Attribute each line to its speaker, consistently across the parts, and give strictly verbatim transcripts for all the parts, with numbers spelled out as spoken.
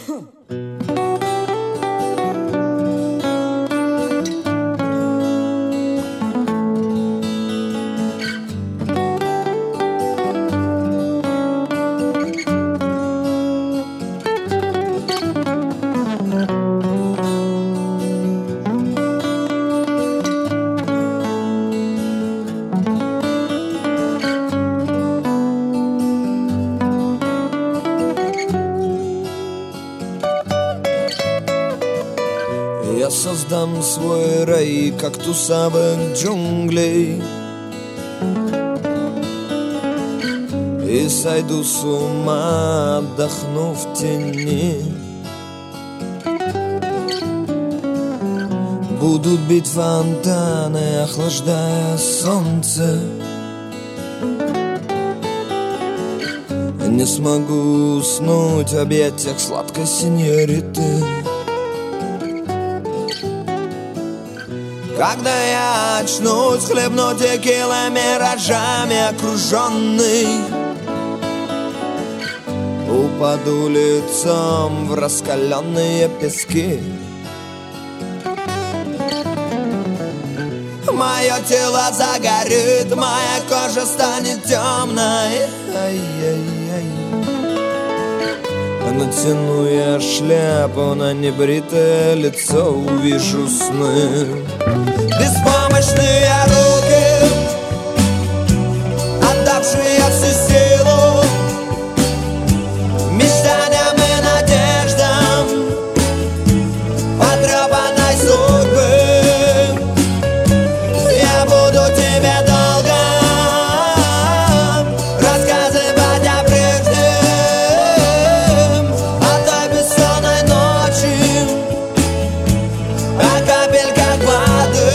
Speaker 1: Я создам свой рай кактусовых джунглей и сойду с ума, отдохну в тени. Будут бить фонтаны, охлаждая солнце. Не смогу уснуть в объятиях сладкой сеньориты. Когда я очнусь, хлебну текила миражами окруженный, упаду лицом в раскаленные пески. Мое тело загорит, моя кожа станет темной. Ай-яй-яй. Натяну я шляпу на небритое лицо, увижу сны. Беспомощные руки, отдавшие всю силу мечтаниям и надеждам потрепанной судьбы. Я буду тебе долго рассказывать о прежнем, о той бессонной ночи, о капельках воды.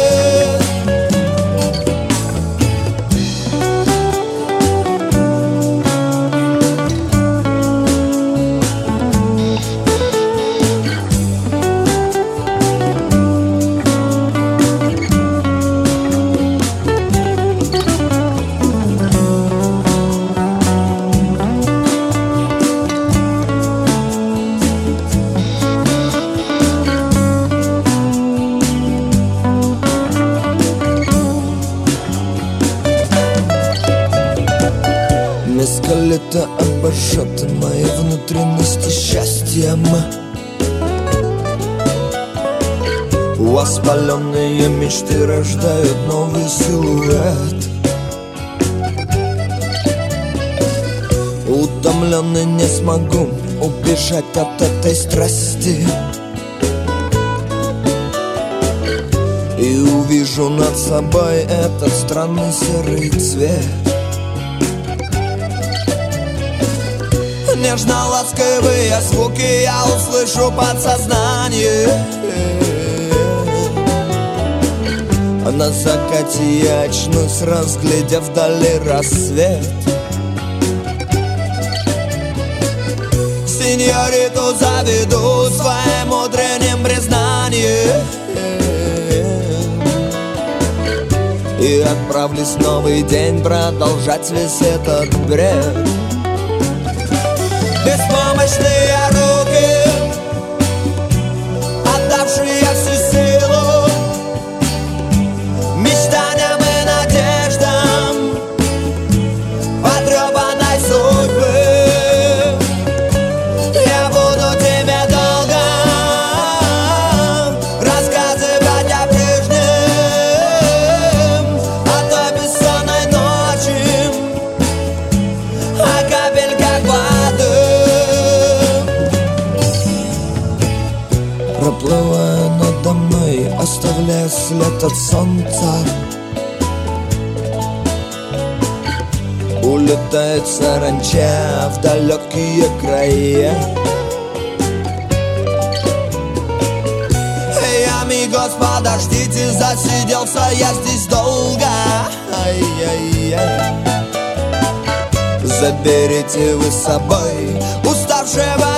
Speaker 1: Мескалета обожжет мои внутренности счастьем. Воспаленные мечты рождают новый силуэт. Утомленный не смогу убежать от этой страсти, и увижу над собой этот странный серый цвет. Нежно-ласковые звуки я услышу подсознание. На закате я очнусь, разглядев вдали рассвет. Сеньориту заведу своим утренним признанием и отправлюсь в новый день продолжать весь этот бред. Беспомощные руки, отдавшие всю силу мечтаниям и надеждам потрепанной судьбы. Я буду тебе долго рассказывать о прежнем, о той бессонной ночи, о капельках воды. Проплывая надо мной, оставляя след от солнца, улетает саранча в далекие края. Эй, амигос, подождите, засиделся я здесь долго. Ай-яй-яй. Заберите вы с собой уставшего